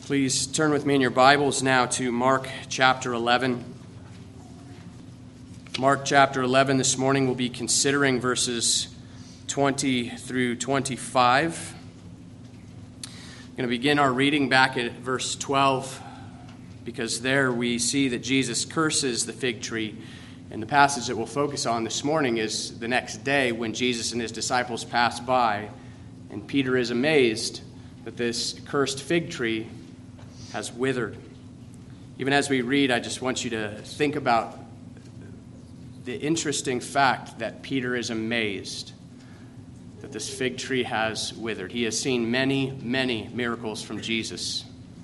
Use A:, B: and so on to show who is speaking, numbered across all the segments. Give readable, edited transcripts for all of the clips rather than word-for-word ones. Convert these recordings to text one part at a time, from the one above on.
A: Please turn with me in your Bibles now to Mark chapter 11. Mark chapter 11 this morning we'll be considering verses 20 through 25. I'm going to begin our reading back at verse 12 because there we see that Jesus curses the fig tree. And the passage that we'll focus on this morning is the next day when Jesus and his disciples pass by, and Peter is amazed that this cursed fig tree has withered. Even as we read, I just want you to think about the interesting fact that Peter is amazed that this fig tree has withered. He has seen many, many miracles from Jesus.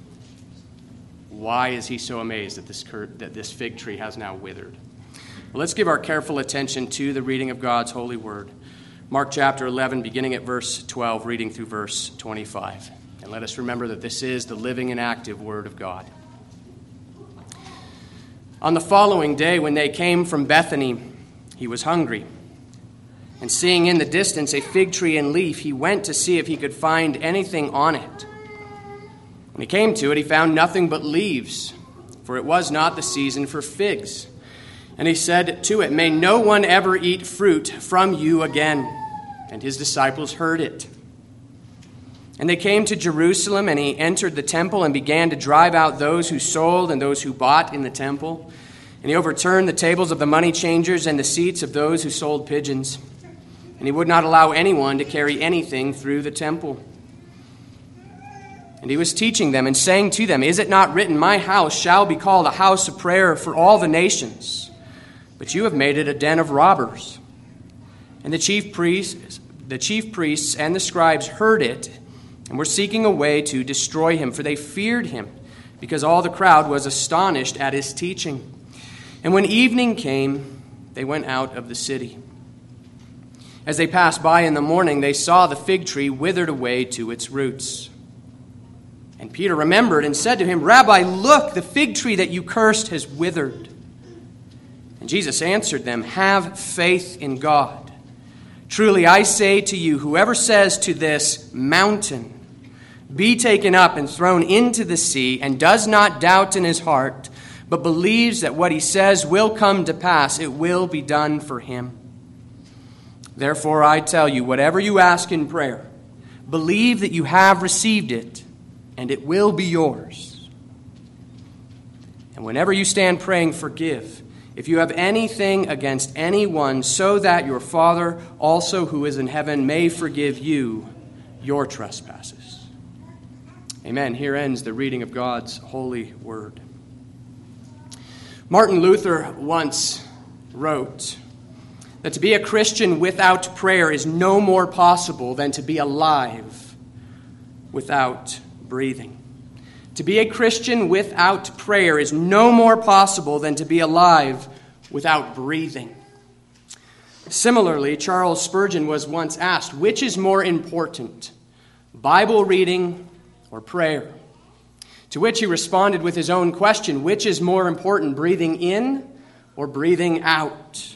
A: Why is he so amazed that this fig tree has now withered? Well, let's give our careful attention to the reading of God's holy word. Mark chapter 11, beginning at verse 12, reading through verse 25. And let us remember that this is the living and active word of God. On the following day, when they came from Bethany, he was hungry. And seeing in the distance a fig tree in leaf, he went to see if he could find anything on it. When he came to it, he found nothing but leaves, for it was not the season for figs. And he said to it, "May no one ever eat fruit from you again." And his disciples heard it. And they came to Jerusalem, and he entered the temple and began to drive out those who sold and those who bought in the temple. And he overturned the tables of the money changers and the seats of those who sold pigeons. And he would not allow anyone to carry anything through the temple. And he was teaching them and saying to them, "Is it not written, 'My house shall be called a house of prayer for all the nations'? But you have made it a den of robbers." And the chief priests and the scribes heard it, and were seeking a way to destroy him, for they feared him, because all the crowd was astonished at his teaching. And when evening came, they went out of the city. As they passed by in the morning, they saw the fig tree withered away to its roots. And Peter remembered and said to him, "Rabbi, look, the fig tree that you cursed has withered." And Jesus answered them, "Have faith in God. Truly I say to you, whoever says to this mountain, 'Be taken up and thrown into the sea,' and does not doubt in his heart, but believes that what he says will come to pass, it will be done for him. Therefore I tell you, whatever you ask in prayer, believe that you have received it, and it will be yours. And whenever you stand praying, forgive, if you have anything against anyone, so that your Father also who is in heaven may forgive you your trespasses." Amen. Here ends the reading of God's holy word. Martin Luther once wrote that to be a Christian without prayer is no more possible than to be alive without breathing. To be a Christian without prayer is no more possible than to be alive without breathing. Similarly, Charles Spurgeon was once asked, which is more important, Bible reading or prayer? To which he responded with his own question, which is more important, breathing in or breathing out?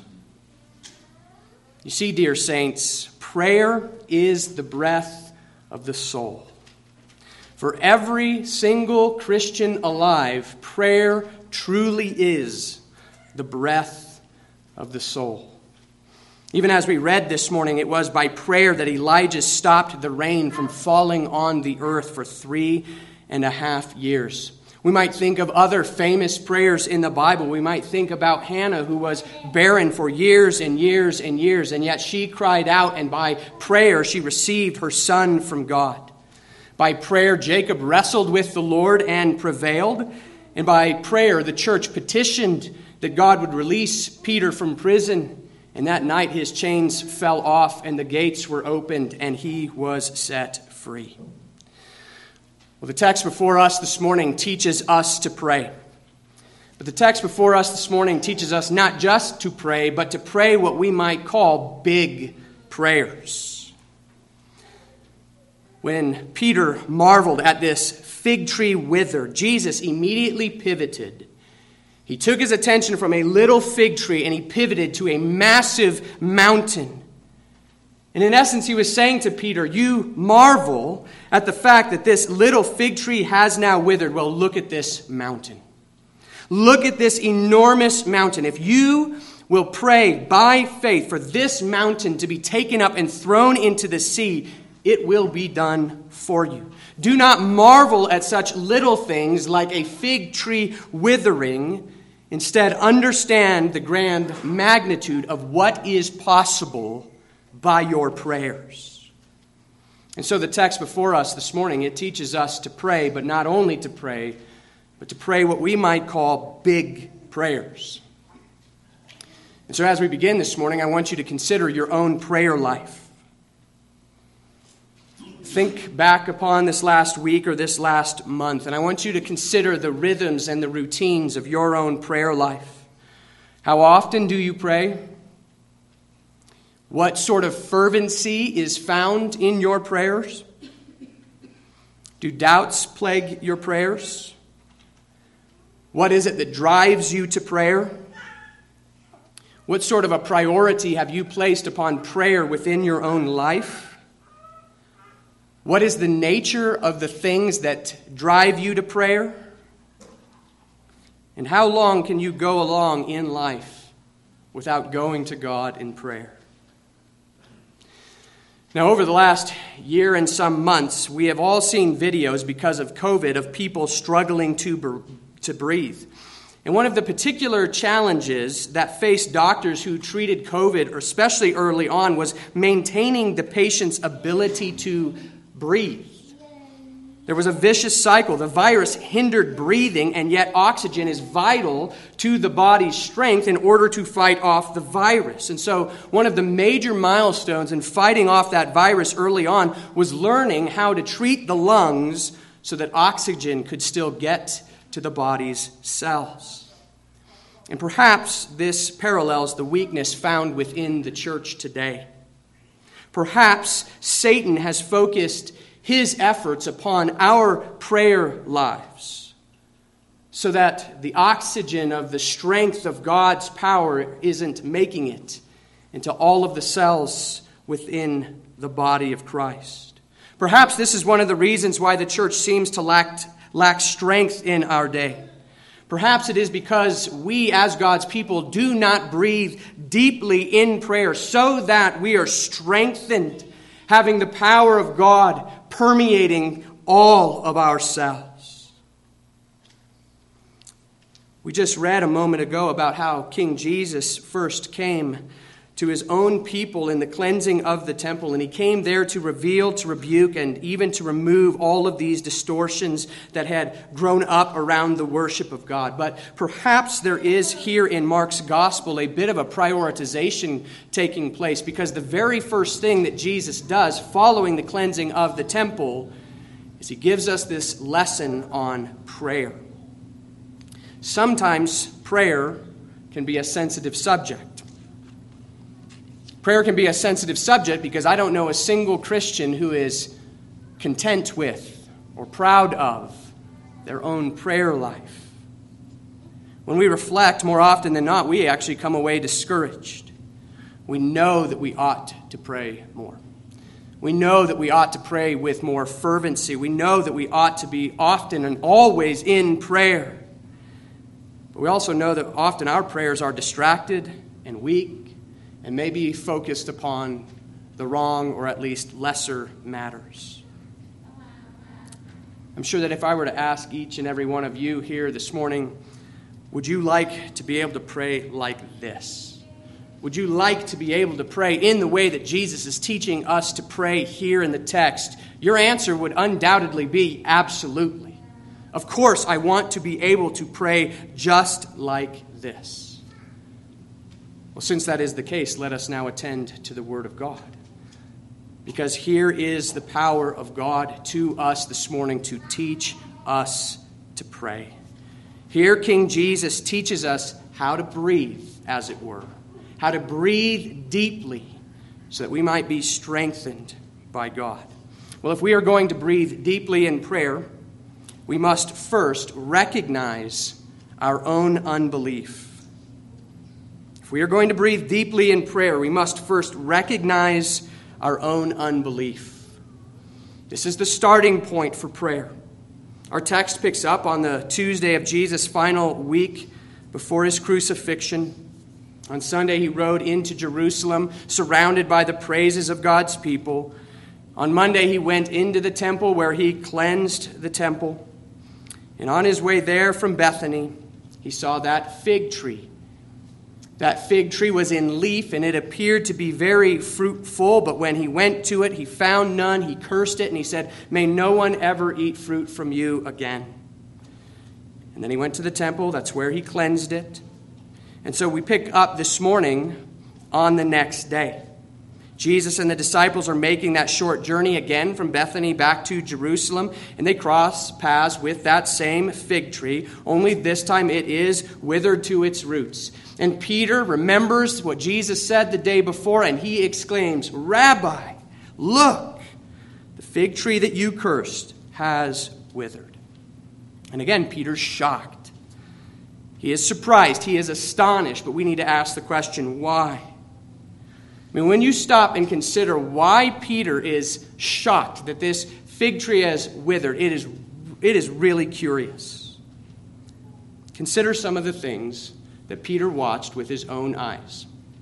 A: You see, dear saints, prayer is the breath of the soul. For every single Christian alive, prayer truly is the breath of the soul. Even as we read this morning, it was by prayer that Elijah stopped the rain from falling on the earth for 3.5 years. We might think of other famous prayers in the Bible. We might think about Hannah, who was barren for years and years and years, and yet she cried out, and by prayer she received her son from God. By prayer, Jacob wrestled with the Lord and prevailed. And by prayer, the church petitioned that God would release Peter from prison. And that night, his chains fell off and the gates were opened and he was set free. Well, the text before us this morning teaches us to pray. But the text before us this morning teaches us not just to pray, but to pray what we might call big prayers. When Peter marveled at this fig tree withered, Jesus immediately pivoted. He took his attention from a little fig tree and he pivoted to a massive mountain. And in essence, he was saying to Peter, you marvel at the fact that this little fig tree has now withered. Well, look at this mountain. Look at this enormous mountain. If you will pray by faith for this mountain to be taken up and thrown into the sea, it will be done for you. Do not marvel at such little things like a fig tree withering. Instead, understand the grand magnitude of what is possible by your prayers. And so the text before us this morning, it teaches us to pray, but not only to pray, but to pray what we might call big prayers. And so as we begin this morning, I want you to consider your own prayer life. Think back upon this last week or this last month, and I want you to consider the rhythms and the routines of your own prayer life. How often do you pray? What sort of fervency is found in your prayers? Do doubts plague your prayers? What is it that drives you to prayer? What sort of a priority have you placed upon prayer within your own life? What is the nature of the things that drive you to prayer? And how long can you go along in life without going to God in prayer? Now, over the last year and some months, we have all seen videos because of COVID of people struggling to breathe. And one of the particular challenges that faced doctors who treated COVID, or especially early on, was maintaining the patient's ability to breathe. There was a vicious cycle. The virus hindered breathing, and yet oxygen is vital to the body's strength in order to fight off the virus. And so one of the major milestones in fighting off that virus early on was learning how to treat the lungs so that oxygen could still get to the body's cells. And perhaps this parallels the weakness found within the church today. Perhaps Satan has focused his efforts upon our prayer lives so that the oxygen of the strength of God's power isn't making it into all of the cells within the body of Christ. Perhaps this is one of the reasons why the church seems to lack strength in our day. Perhaps it is because we as God's people do not breathe deeply in prayer so that we are strengthened, having the power of God permeating all of ourselves. We just read a moment ago about how King Jesus first came to his own people in the cleansing of the temple, and he came there to reveal, to rebuke, and even to remove all of these distortions that had grown up around the worship of God. But perhaps there is here in Mark's gospel a bit of a prioritization taking place, because the very first thing that Jesus does following the cleansing of the temple is he gives us this lesson on prayer. Sometimes prayer can be a sensitive subject. Prayer can be a sensitive subject because I don't know a single Christian who is content with or proud of their own prayer life. When we reflect, more often than not, we actually come away discouraged. We know that we ought to pray more. We know that we ought to pray with more fervency. We know that we ought to be often and always in prayer. But we also know that often our prayers are distracted and weak, and maybe focused upon the wrong or at least lesser matters. I'm sure that if I were to ask each and every one of you here this morning, would you like to be able to pray like this? Would you like to be able to pray in the way that Jesus is teaching us to pray here in the text? Your answer would undoubtedly be absolutely. Of course, I want to be able to pray just like this. Well, since that is the case, let us now attend to the Word of God. Because here is the power of God to us this morning to teach us to pray. Here King Jesus teaches us how to breathe, as it were. How to breathe deeply so that we might be strengthened by God. Well, if we are going to breathe deeply in prayer, we must first recognize our own unbelief. If we are going to breathe deeply in prayer, we must first recognize our own unbelief. This is the starting point for prayer. Our text picks up on the Tuesday of Jesus' final week before his crucifixion. On Sunday, he rode into Jerusalem, surrounded by the praises of God's people. On Monday, he went into the temple where he cleansed the temple. And on his way there from Bethany, he saw that fig tree. That fig tree was in leaf, and it appeared to be very fruitful. But when he went to it, he found none. He cursed it, and he said, "May no one ever eat fruit from you again." And then he went to the temple. That's where he cleansed it. And so we pick up this morning on the next day. Jesus and the disciples are making that short journey again from Bethany back to Jerusalem, and they cross paths with that same fig tree, only this time it is withered to its roots. And Peter remembers what Jesus said the day before, and he exclaims, "Rabbi, look, the fig tree that you cursed has withered." And again, Peter's shocked. He is surprised. He is astonished, but we need to ask the question, why? I mean, when you stop and consider why Peter is shocked that this fig tree has withered, it is really curious. Consider some of the things that Peter watched with his own eyes.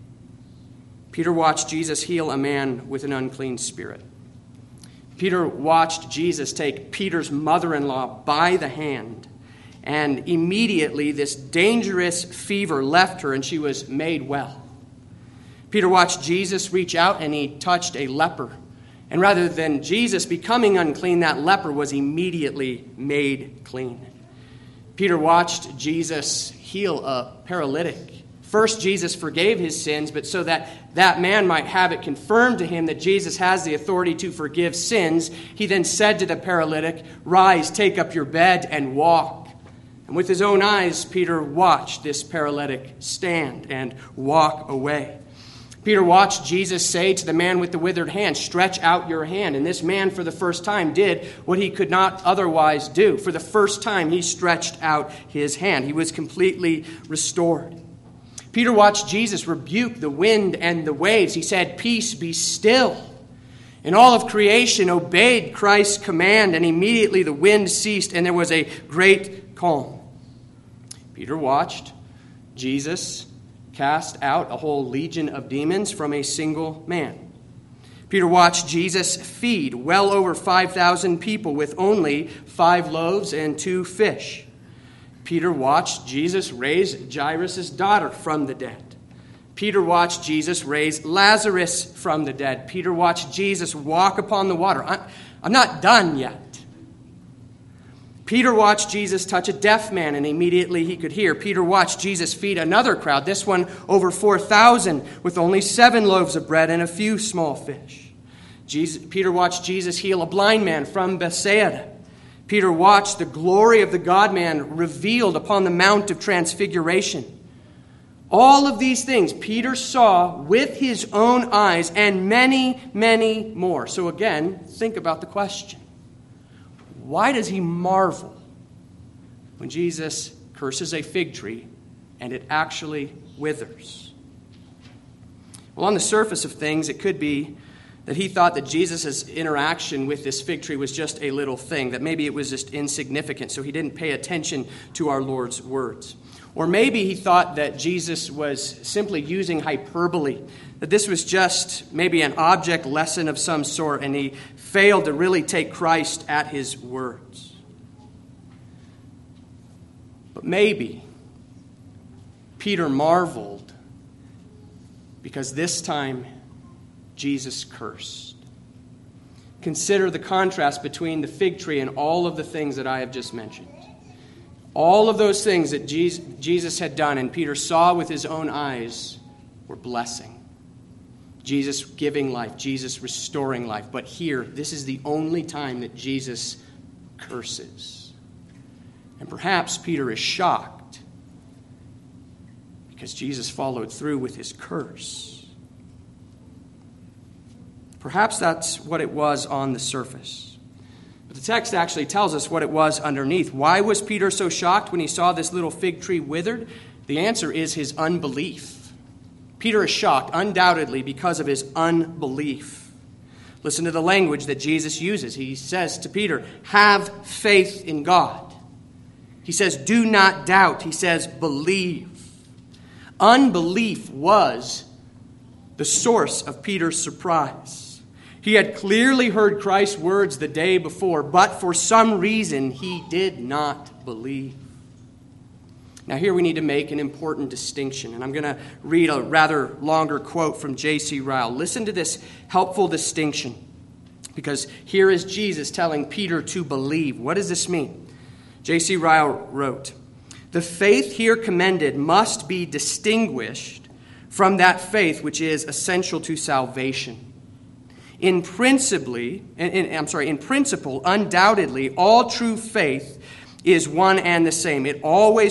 A: Peter watched Jesus heal a man with an unclean spirit. Peter watched Jesus take Peter's mother-in-law by the hand, and immediately this dangerous fever left her and she was made well. Peter watched Jesus reach out and he touched a leper. And rather than Jesus becoming unclean, that leper was immediately made clean. Peter watched Jesus heal a paralytic. First, Jesus forgave his sins, but so that that man might have it confirmed to him that Jesus has the authority to forgive sins, he then said to the paralytic, "Rise, take up your bed, and walk." And with his own eyes, Peter watched this paralytic stand and walk away. Peter watched Jesus say to the man with the withered hand, "Stretch out your hand." And this man, for the first time, did what he could not otherwise do. For the first time, he stretched out his hand. He was completely restored. Peter watched Jesus rebuke the wind and the waves. He said, "Peace, be still." And all of creation obeyed Christ's command, and immediately the wind ceased, and there was a great calm. Peter watched Jesus cast out a whole legion of demons from a single man. Peter watched Jesus feed well over 5,000 people with only 5 loaves and 2 fish. Peter watched Jesus raise Jairus' daughter from the dead. Peter watched Jesus raise Lazarus from the dead. Peter watched Jesus walk upon the water. I'm not done yet. Peter watched Jesus touch a deaf man, and immediately he could hear. Peter watched Jesus feed another crowd, this one over 4,000, with only 7 loaves of bread and a few small fish. Peter watched Jesus heal a blind man from Bethsaida. Peter watched the glory of the God-man revealed upon the Mount of Transfiguration. All of these things Peter saw with his own eyes, and many, many more. So again, think about the question. Why does he marvel when Jesus curses a fig tree and it actually withers? Well, on the surface of things, it could be that he thought that Jesus' interaction with this fig tree was just a little thing, that maybe it was just insignificant, so he didn't pay attention to our Lord's words. Or maybe he thought that Jesus was simply using hyperbole, that this was just maybe an object lesson of some sort, and he failed to really take Christ at his words. But maybe Peter marveled because this time Jesus cursed. Consider the contrast between the fig tree and all of the things that I have just mentioned. All of those things that Jesus had done and Peter saw with his own eyes were blessing. Jesus giving life, Jesus restoring life. But here, this is the only time that Jesus curses. And perhaps Peter is shocked because Jesus followed through with his curse. Perhaps that's what it was on the surface. But the text actually tells us what it was underneath. Why was Peter so shocked when he saw this little fig tree withered? The answer is his unbelief. Peter is shocked, undoubtedly, because of his unbelief. Listen to the language that Jesus uses. He says to Peter, have faith in God. He says, do not doubt. He says, believe. Unbelief was the source of Peter's surprise. He had clearly heard Christ's words the day before, but for some reason he did not believe. Now here we need to make an important distinction, and I'm going to read a rather longer quote from J.C. Ryle. Listen to this helpful distinction, because here is Jesus telling Peter to believe. What does this mean? J.C. Ryle wrote, the faith here commended must be distinguished from that faith which is essential to salvation. In principle, undoubtedly, all true faith is one and the same. It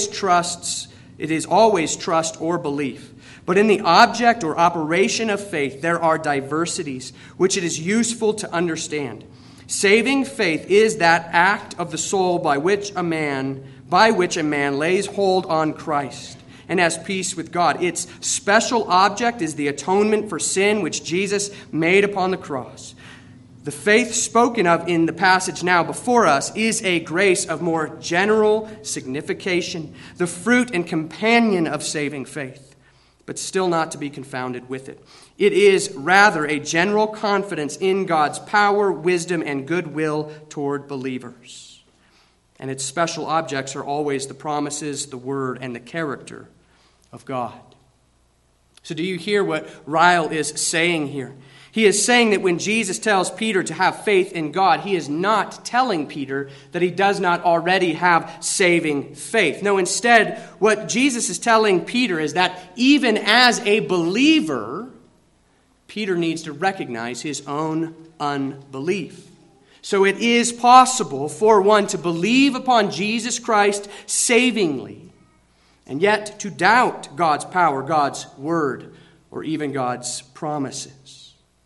A: is always trust or belief. But in the object or operation of faith, there are diversities which it is useful to understand. Saving faith is that act of the soul by which a man lays hold on Christ and has peace with God. Its special object is the atonement for sin which Jesus made upon the cross. The faith spoken of in the passage now before us is a grace of more general signification, the fruit and companion of saving faith, but still not to be confounded with it. It is rather a general confidence in God's power, wisdom, and goodwill toward believers. And its special objects are always the promises, the word, and the character of God. So do you hear what Ryle is saying here? He is saying that when Jesus tells Peter to have faith in God, he is not telling Peter that he does not already have saving faith. No, instead, what Jesus is telling Peter is that even as a believer, Peter needs to recognize his own unbelief. So it is possible for one to believe upon Jesus Christ savingly, and yet to doubt God's power, God's word, or even God's promises.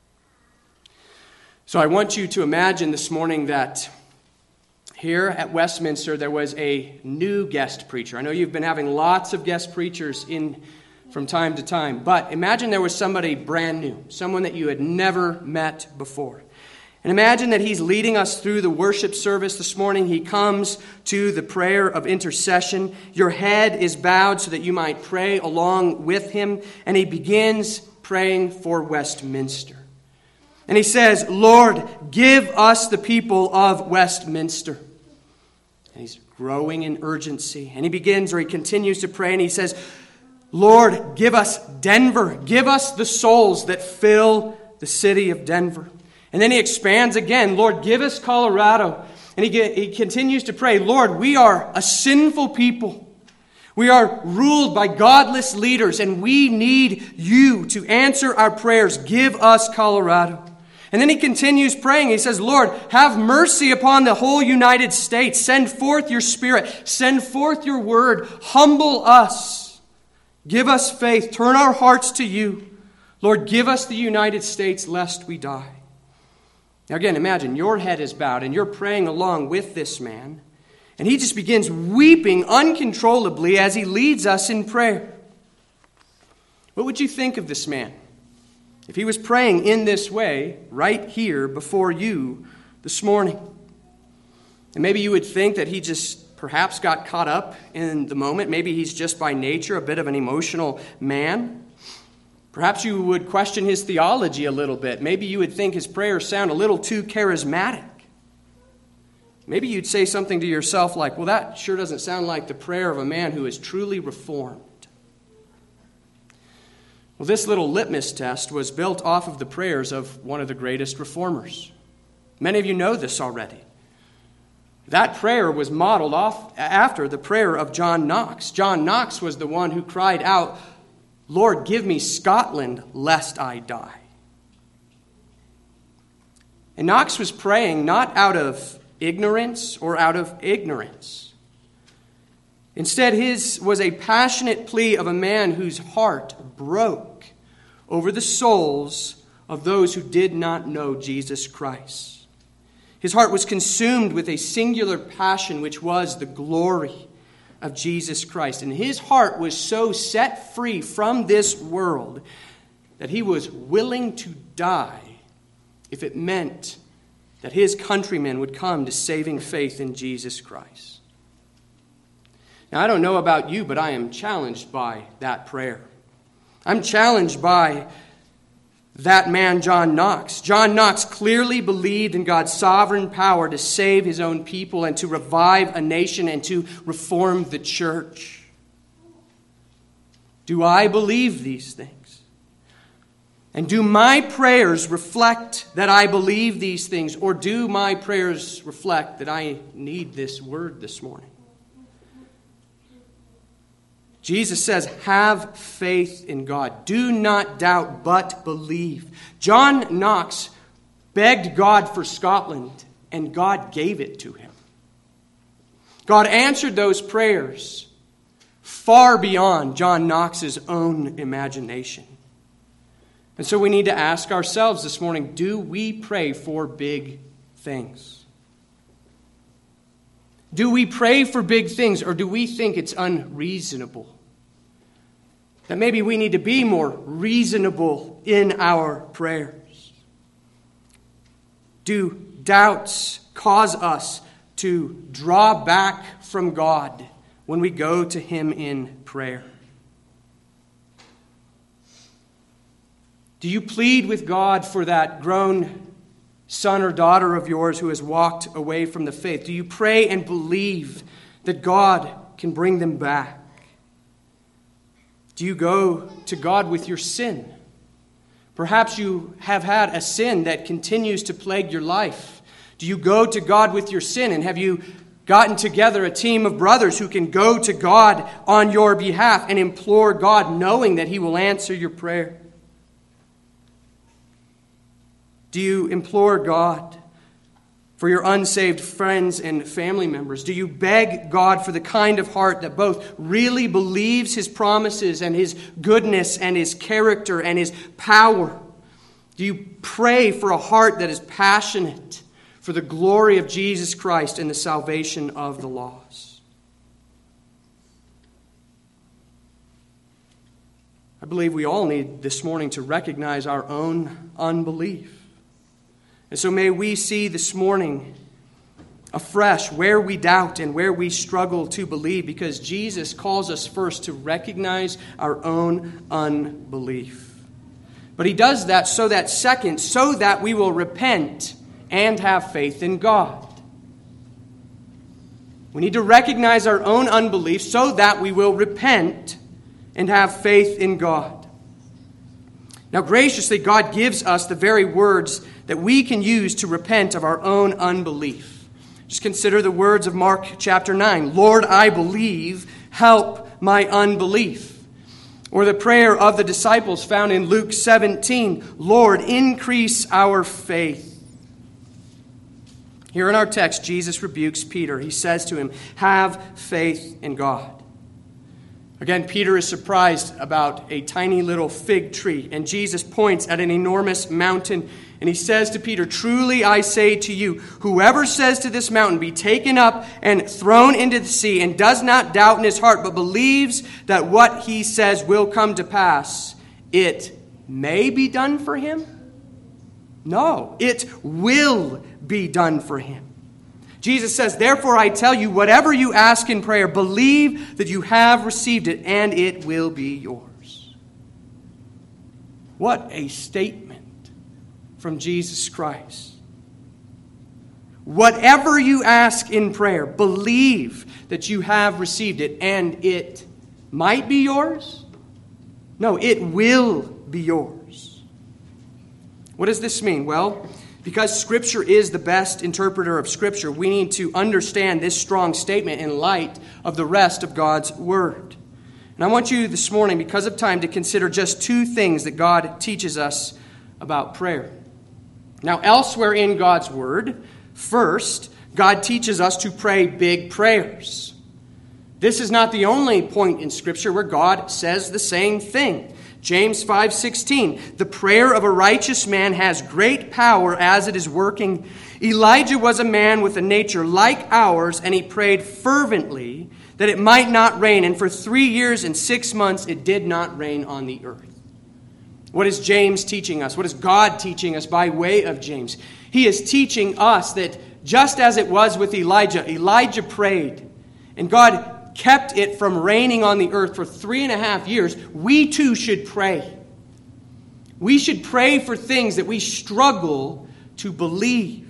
A: So I want you to imagine this morning that here at Westminster there was a new guest preacher. I know you've been having lots of guest preachers in from time to time, but imagine there was somebody brand new, someone that you had never met before. And imagine that he's leading us through the worship service this morning. He comes to the prayer of intercession. Your head is bowed so that you might pray along with him. And he begins praying for Westminster. And he says, Lord, give us the people of Westminster. And he's growing in urgency. And he continues to pray, and he says, Lord, give us Denver. Give us the souls that fill the city of Denver. And then he expands again, Lord, give us Colorado. And he continues to pray, Lord, we are a sinful people. We are ruled by godless leaders, and we need you to answer our prayers. Give us Colorado. And then he continues praying. He says, Lord, have mercy upon the whole United States. Send forth your Spirit. Send forth your word. Humble us. Give us faith. Turn our hearts to you. Lord, give us the United States lest we die. Now again, imagine your head is bowed and you're praying along with this man. And he just begins weeping uncontrollably as he leads us in prayer. What would you think of this man if he was praying in this way right here before you this morning? And maybe you would think that he just perhaps got caught up in the moment. Maybe he's just by nature a bit of an emotional man. Perhaps you would question his theology a little bit. Maybe you would think his prayers sound a little too charismatic. Maybe you'd say something to yourself like, well, that sure doesn't sound like the prayer of a man who is truly reformed. Well, this little litmus test was built off of the prayers of one of the greatest reformers. Many of you know this already. That prayer was modeled off after the prayer of John Knox. John Knox was the one who cried out, Lord, give me Scotland, lest I die. And Knox was praying not out of ignorance or out of ignorance. Instead, his was a passionate plea of a man whose heart broke over the souls of those who did not know Jesus Christ. His heart was consumed with a singular passion, which was the glory of Jesus Christ. And his heart was so set free from this world that he was willing to die if it meant that his countrymen would come to saving faith in Jesus Christ. Now, I don't know about you, but I am challenged by that prayer. I'm challenged by that man, John Knox. John Knox clearly believed in God's sovereign power to save his own people and to revive a nation and to reform the church. Do I believe these things? And do my prayers reflect that I believe these things, or do my prayers reflect that I need this word this morning? Jesus says, have faith in God. Do not doubt, but believe. John Knox begged God for Scotland, and God gave it to him. God answered those prayers far beyond John Knox's own imagination. And so we need to ask ourselves this morning, do we pray for big things? Do we pray for big things, or do we think it's unreasonable? That maybe we need to be more reasonable in our prayers. Do doubts cause us to draw back from God when we go to him in prayer? Do you plead with God for that grown son or daughter of yours who has walked away from the faith? Do you pray and believe that God can bring them back? Do you go to God with your sin? Perhaps you have had a sin that continues to plague your life. Do you go to God with your sin, and have you gotten together a team of brothers who can go to God on your behalf and implore God, knowing that he will answer your prayer? Do you implore God for your unsaved friends and family members? Do you beg God for the kind of heart that both really believes his promises and his goodness and his character and his power? Do you pray for a heart that is passionate for the glory of Jesus Christ and the salvation of the lost? I believe we all need this morning to recognize our own unbelief. And so may we see this morning afresh where we doubt and where we struggle to believe, because Jesus calls us first to recognize our own unbelief. But he does that so that we will repent and have faith in God. We need to recognize our own unbelief so that we will repent and have faith in God. Now, graciously, God gives us the very words that we can use to repent of our own unbelief. Just consider the words of Mark chapter 9. Lord, I believe, help my unbelief. Or the prayer of the disciples found in Luke 17. Lord, increase our faith. Here in our text, Jesus rebukes Peter. He says to him, have faith in God. Again, Peter is surprised about a tiny little fig tree, and Jesus points at an enormous mountain, and he says to Peter, truly I say to you, whoever says to this mountain, be taken up and thrown into the sea, and does not doubt in his heart, but believes that what he says will come to pass, it may be done for him? No, it will be done for him. Jesus says, therefore I tell you, whatever you ask in prayer, believe that you have received it, and it will be yours. What a statement from Jesus Christ. Whatever you ask in prayer, believe that you have received it, and it might be yours. No, it will be yours. What does this mean? Well, because Scripture is the best interpreter of Scripture, we need to understand this strong statement in light of the rest of God's Word. And I want you this morning, because of time, to consider just two things that God teaches us about prayer. Now, elsewhere in God's Word, first, God teaches us to pray big prayers. This is not the only point in Scripture where God says the same thing. James 5:16, the prayer of a righteous man has great power as it is working. Elijah was a man with a nature like ours, and he prayed fervently that it might not rain. And for 3 years and 6 months it did not rain on the earth. What is James teaching us? What is God teaching us by way of James? He is teaching us that just as it was with Elijah, Elijah prayed, and God kept it from raining on the earth for 3.5 years. We too should pray. We should pray for things that we struggle to believe.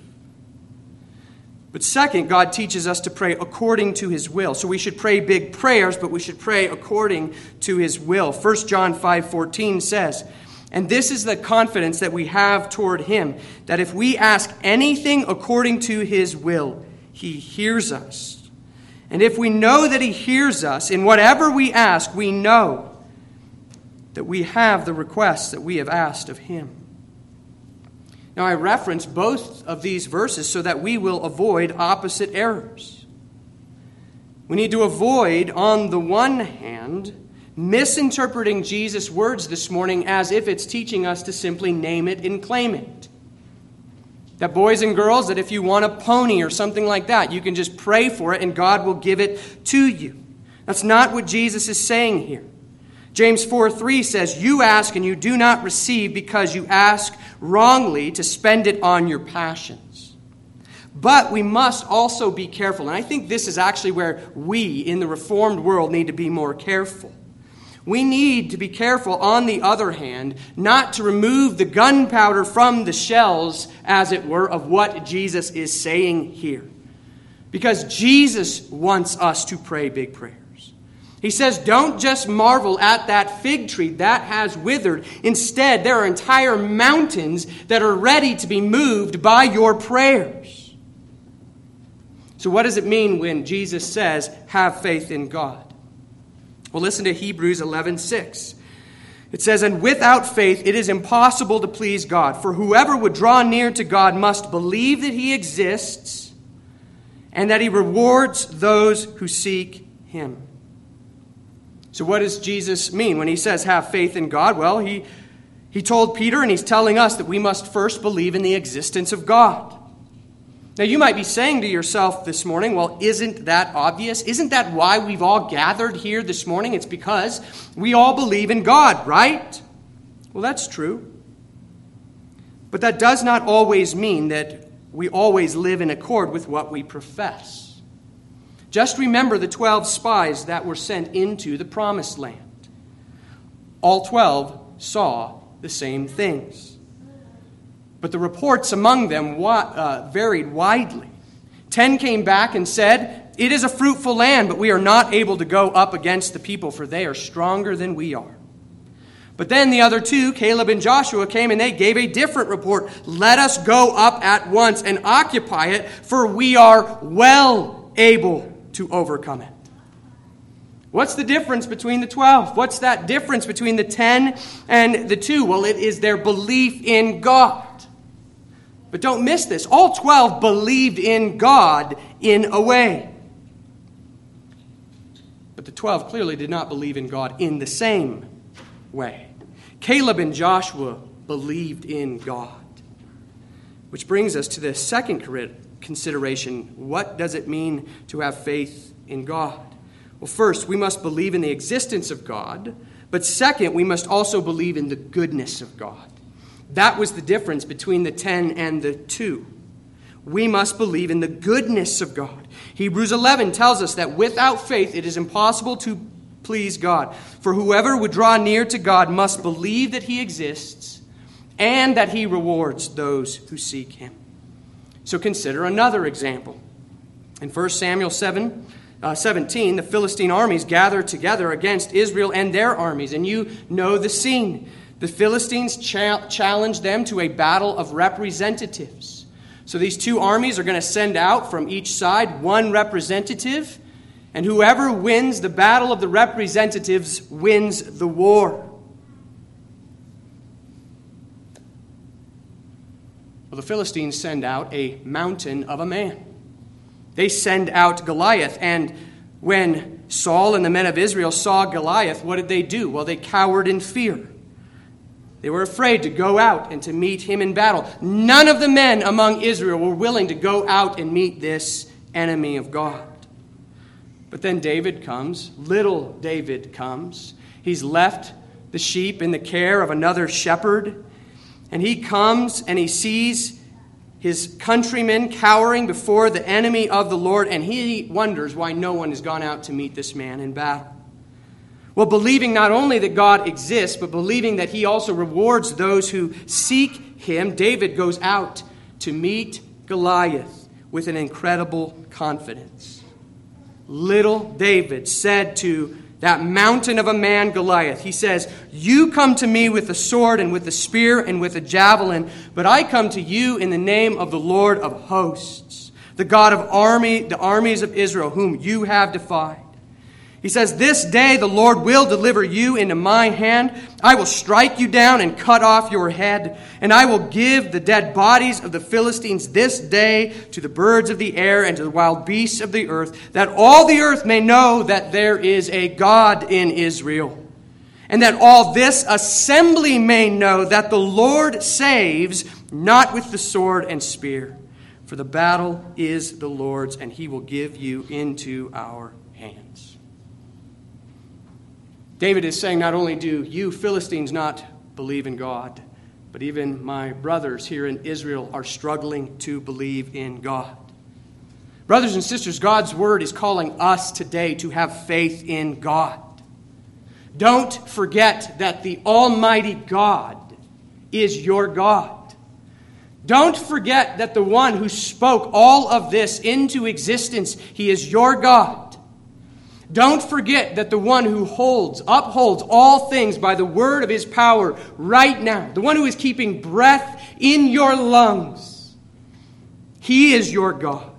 A: But second, God teaches us to pray according to His will. So we should pray big prayers, but we should pray according to His will. 1 John 5:14 says, "And this is the confidence that we have toward Him, that if we ask anything according to His will, He hears us. And if we know that He hears us in whatever we ask, we know that we have the requests that we have asked of Him." Now, I reference both of these verses so that we will avoid opposite errors. We need to avoid, on the one hand, misinterpreting Jesus' words this morning as if it's teaching us to simply name it and claim it. That boys and girls, that if you want a pony or something like that, you can just pray for it and God will give it to you. That's not what Jesus is saying here. James 4:3 says, "You ask and you do not receive because you ask wrongly to spend it on your passions." But we must also be careful. And I think this is actually where we in the Reformed world need to be more careful. We need to be careful, on the other hand, not to remove the gunpowder from the shells, as it were, of what Jesus is saying here. Because Jesus wants us to pray big prayers. He says, don't just marvel at that fig tree that has withered. Instead, there are entire mountains that are ready to be moved by your prayers. So what does it mean when Jesus says, have faith in God? Well, listen to Hebrews 11:6. It says, "And without faith it is impossible to please God. For whoever would draw near to God must believe that He exists and that He rewards those who seek Him." So what does Jesus mean when He says have faith in God? Well, he told Peter, and He's telling us, that we must first believe in the existence of God. Now you might be saying to yourself this morning, well, isn't that obvious? Isn't that why we've all gathered here this morning? It's because we all believe in God, right? Well, that's true. But that does not always mean that we always live in accord with what we profess. Just remember the 12 spies that were sent into the promised land. All 12 saw the same things. But the reports among them varied widely. 10 came back and said, "It is a fruitful land, but we are not able to go up against the people, for they are stronger than we are." But then the other 2, Caleb and Joshua, came and they gave a different report. "Let us go up at once and occupy it, for we are well able to overcome it." What's the difference between the 12? What's that difference between the 10 and the 2? Well, it is their belief in God. But don't miss this. All 12 believed in God in a way. But the 12 clearly did not believe in God in the same way. Caleb and Joshua believed in God. Which brings us to the second consideration. What does it mean to have faith in God? Well, first, we must believe in the existence of God. But second, we must also believe in the goodness of God. That was the difference between the 10 and the 2. We must believe in the goodness of God. Hebrews 11 tells us that without faith it is impossible to please God. For whoever would draw near to God must believe that He exists and that He rewards those who seek Him. So consider another example. In 1 Samuel 17, the Philistine armies gather together against Israel and their armies. And you know the scene. The Philistines challenge them to a battle of representatives. So these 2 armies are going to send out from each side one representative. And whoever wins the battle of the representatives wins the war. Well, the Philistines send out a mountain of a man. They send out Goliath. And when Saul and the men of Israel saw Goliath, what did they do? Well, they cowered in fear. They were afraid to go out and to meet him in battle. None of the men among Israel were willing to go out and meet this enemy of God. But then David comes. Little David comes. He's left the sheep in the care of another shepherd. And he comes and he sees his countrymen cowering before the enemy of the Lord, and he wonders why no one has gone out to meet this man in battle. Well, believing not only that God exists, but believing that he also rewards those who seek him, David goes out to meet Goliath with an incredible confidence. Little David said to that mountain of a man, Goliath, he says, "You come to me with a sword and with a spear and with a javelin, but I come to you in the name of the Lord of hosts, the God of the armies of Israel, whom you have defied." He says, "This day the Lord will deliver you into my hand. I will strike you down and cut off your head, and I will give the dead bodies of the Philistines this day to the birds of the air and to the wild beasts of the earth, that all the earth may know that there is a God in Israel, and that all this assembly may know that the Lord saves, not with the sword and spear. For the battle is the Lord's, and he will give you into our hands." David is saying, not only do you Philistines not believe in God, but even my brothers here in Israel are struggling to believe in God. Brothers and sisters, God's word is calling us today to have faith in God. Don't forget that the Almighty God is your God. Don't forget that the one who spoke all of this into existence, he is your God. Don't forget that the one who upholds all things by the word of his power right now, the one who is keeping breath in your lungs, he is your God.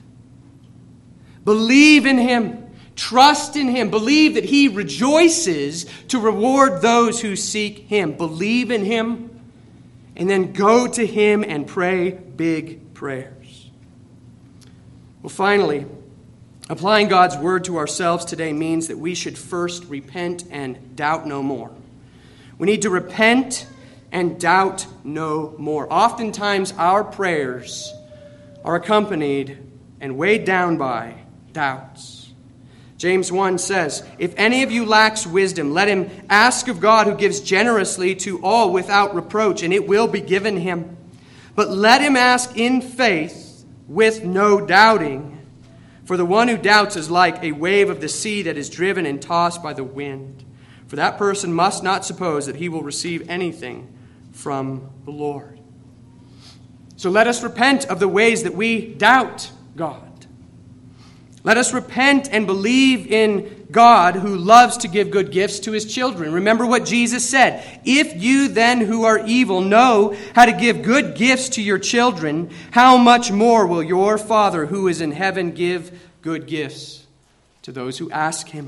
A: Believe in him. Trust in him. Believe that he rejoices to reward those who seek him. Believe in him, and then go to him and pray big prayers. Well, finally, applying God's word to ourselves today means that we should first repent and doubt no more. We need to repent and doubt no more. Oftentimes, our prayers are accompanied and weighed down by doubts. James 1 says, "If any of you lacks wisdom, let him ask of God, who gives generously to all without reproach, and it will be given him. But let him ask in faith with no doubting. For the one who doubts is like a wave of the sea that is driven and tossed by the wind. For that person must not suppose that he will receive anything from the Lord." So let us repent of the ways that we doubt God. Let us repent and believe in God, who loves to give good gifts to his children. Remember what Jesus said, "If you then who are evil know how to give good gifts to your children, how much more will your Father who is in heaven give good gifts to those who ask him?"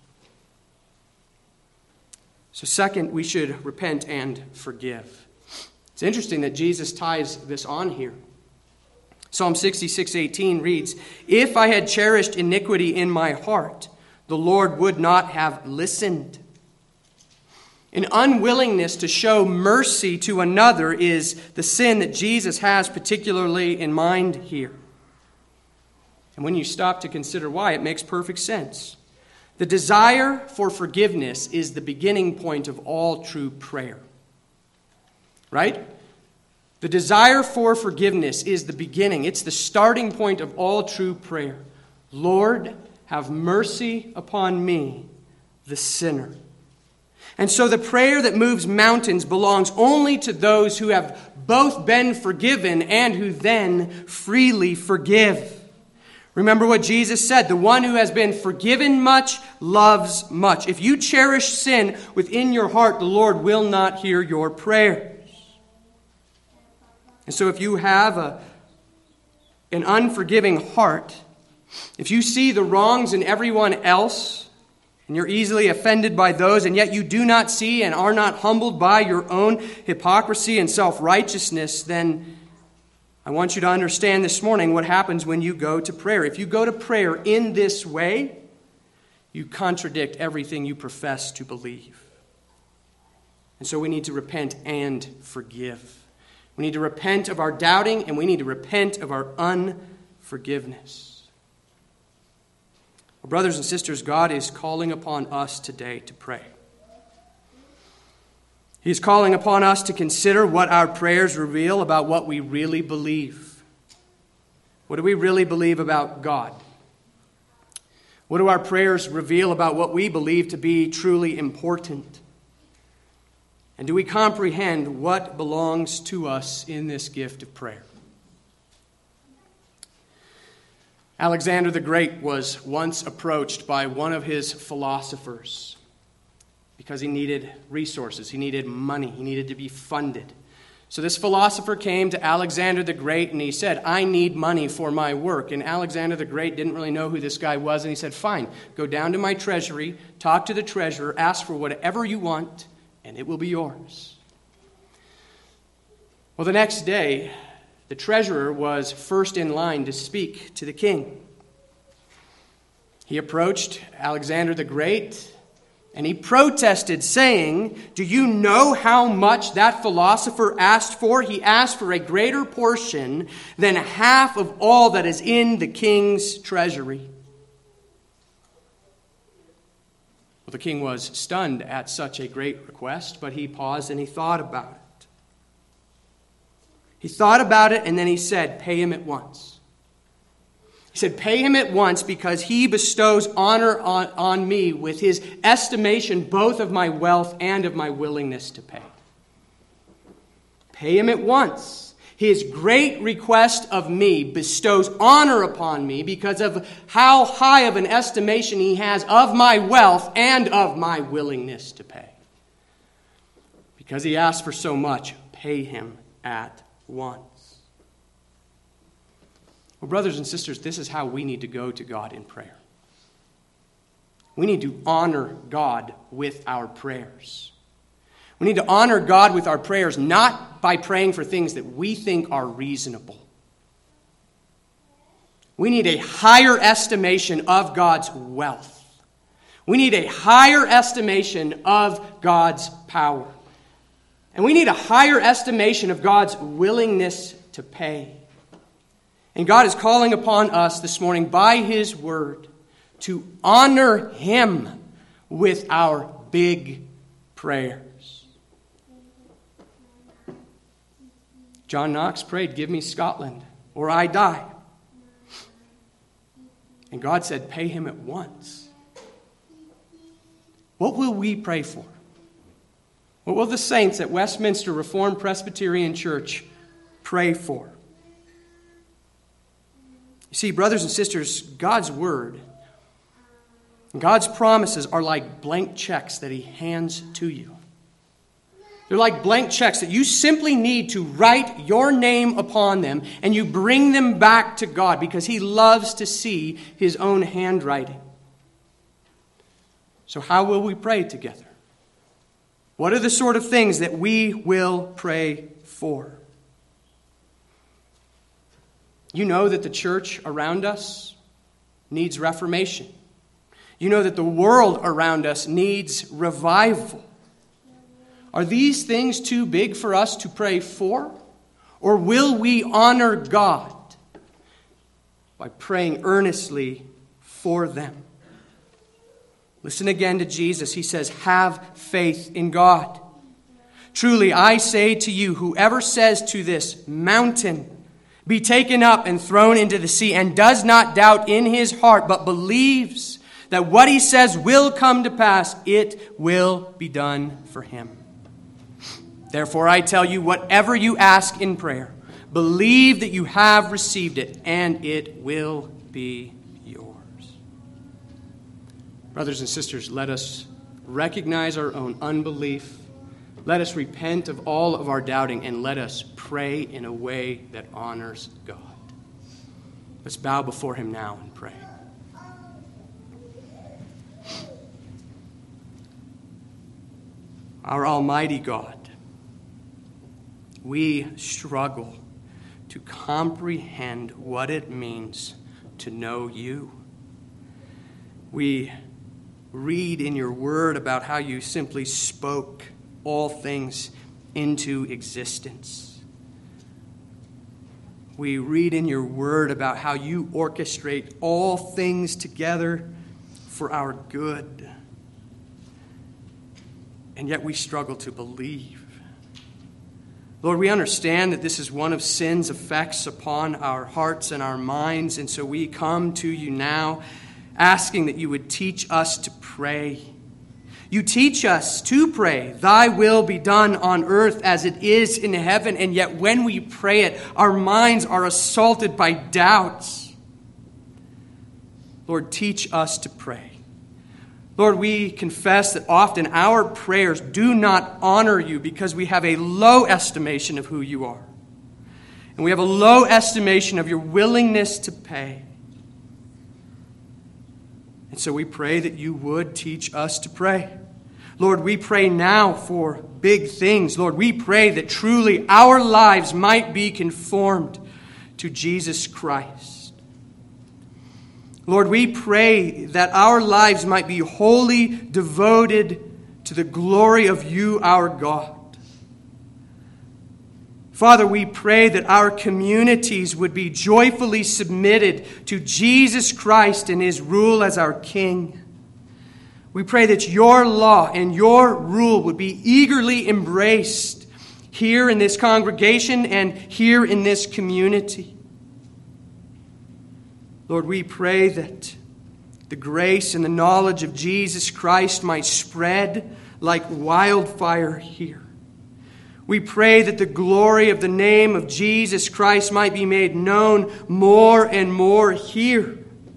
A: So second, we should repent and forgive. It's interesting that Jesus ties this on here. Psalm 66:18 reads, "If I had cherished iniquity in my heart, the Lord would not have listened." An unwillingness to show mercy to another is the sin that Jesus has particularly in mind here. And when you stop to consider why, it makes perfect sense. The desire for forgiveness is the beginning point of all true prayer. Right? The desire for forgiveness is the beginning. It's the starting point of all true prayer. Lord, have mercy upon me, the sinner. And so the prayer that moves mountains belongs only to those who have both been forgiven and who then freely forgive. Remember what Jesus said, "The one who has been forgiven much loves much." If you cherish sin within your heart, the Lord will not hear your prayers. And so if you have an unforgiving heart, if you see the wrongs in everyone else, and you're easily offended by those, and yet you do not see and are not humbled by your own hypocrisy and self-righteousness, then I want you to understand this morning what happens when you go to prayer. If you go to prayer in this way, you contradict everything you profess to believe. And so we need to repent and forgive. We need to repent of our doubting, and we need to repent of our unforgiveness. Well, brothers and sisters, God is calling upon us today to pray. He's calling upon us to consider what our prayers reveal about what we really believe. What do we really believe about God? What do our prayers reveal about what we believe to be truly important? And do we comprehend what belongs to us in this gift of prayer? Alexander the Great was once approached by one of his philosophers because he needed resources, he needed money, he needed to be funded. So this philosopher came to Alexander the Great and he said, I need money for my work. And Alexander the Great didn't really know who this guy was. And he said, fine, go down to my treasury, talk to the treasurer, ask for whatever you want, and it will be yours. Well, the next day, the treasurer was first in line to speak to the king. He approached Alexander the Great and he protested, saying, do you know how much that philosopher asked for? He asked for a greater portion than half of all that is in the king's treasury. Well, the king was stunned at such a great request, but he paused and he thought about it. He thought about it and then he said, pay him at once. He said, pay him at once because he bestows honor on me with his estimation both of my wealth and of my willingness to pay. Pay him at once. His great request of me bestows honor upon me because of how high of an estimation he has of my wealth and of my willingness to pay. Because he asked for so much, pay him at once. Well, brothers and sisters, this is how we need to go to God in prayer. We need to honor God with our prayers. We need to honor God with our prayers, not by praying for things that we think are reasonable. We need a higher estimation of God's wealth. We need a higher estimation of God's power. And we need a higher estimation of God's willingness to pay. And God is calling upon us this morning by His word to honor Him with our big prayers. John Knox prayed, give me Scotland or I die. And God said, pay him at once. What will we pray for? What will the saints at Westminster Reformed Presbyterian Church pray for? You see, brothers and sisters, God's word, God's promises are like blank checks that He hands to you. They're like blank checks that you simply need to write your name upon them and you bring them back to God because He loves to see His own handwriting. So how will we pray together? What are the sort of things that we will pray for? You know that the church around us needs reformation. You know that the world around us needs revival. Are these things too big for us to pray for? Or will we honor God by praying earnestly for them? Listen again to Jesus. He says, have faith in God. Truly, I say to you, whoever says to this mountain, be taken up and thrown into the sea, and does not doubt in his heart, but believes that what he says will come to pass, it will be done for him. Therefore, I tell you, whatever you ask in prayer, believe that you have received it, and it will be yours. Brothers and sisters, let us recognize our own unbelief. Let us repent of all of our doubting, and let us pray in a way that honors God. Let's bow before Him now and pray. Our Almighty God, we struggle to comprehend what it means to know You. We read in Your word about how You simply spoke all things into existence. We read in Your word about how You orchestrate all things together for our good. and yet we struggle to believe. Lord, we understand that this is one of sin's effects upon our hearts and our minds, and so we come to you now asking that you would teach us to pray. You teach us to pray, thy will be done on earth as it is in heaven, and yet when we pray it, our minds are assaulted by doubts. Lord, teach us to pray. Lord, we confess that often our prayers do not honor you because we have a low estimation of who you are. And we have a low estimation of your willingness to pay. And so we pray that you would teach us to pray. Lord, we pray now for big things. Lord, we pray that truly our lives might be conformed to Jesus Christ. Lord, we pray that our lives might be wholly devoted to the glory of you, our God. Father, we pray that our communities would be joyfully submitted to Jesus Christ and his rule as our King. We pray that your law and your rule would be eagerly embraced here in this congregation and here in this community. Lord, we pray that the grace and the knowledge of Jesus Christ might spread like wildfire here. We pray that the glory of the name of Jesus Christ might be made known more and more here.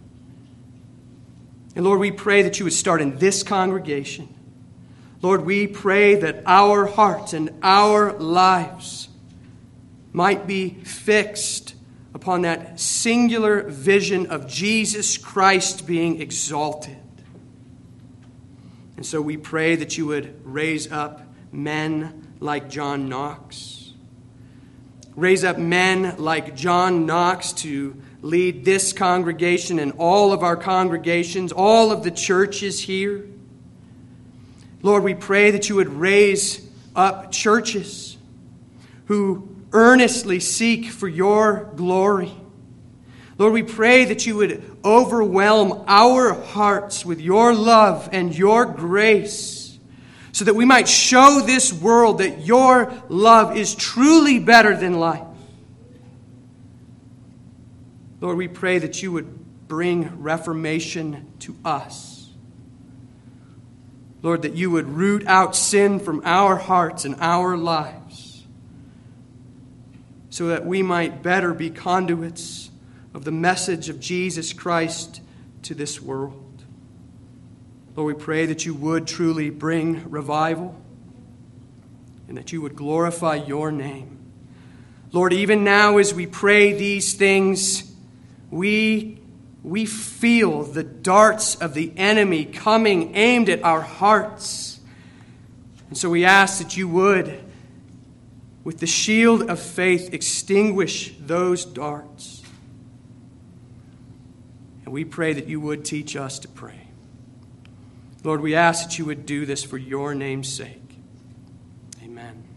A: And Lord, we pray that you would start in this congregation. Lord, we pray that our hearts and our lives might be fixed upon that singular vision of Jesus Christ being exalted. And so we pray that you would raise up men like John Knox. Raise up men like John Knox to lead this congregation and all of our congregations, all of the churches here. Lord, we pray that you would raise up churches who earnestly seek for your glory. Lord, we pray that you would overwhelm our hearts with your love and your grace so that we might show this world that your love is truly better than life. Lord, we pray that you would bring reformation to us. Lord, that you would root out sin from our hearts and our lives, so that we might better be conduits of the message of Jesus Christ to this world. Lord, we pray that you would truly bring revival and that you would glorify your name. Lord, even now as we pray these things, we feel the darts of the enemy coming aimed at our hearts. And so we ask that you would, with the shield of faith, extinguish those darts. And we pray that you would teach us to pray. Lord, we ask that you would do this for your name's sake. Amen.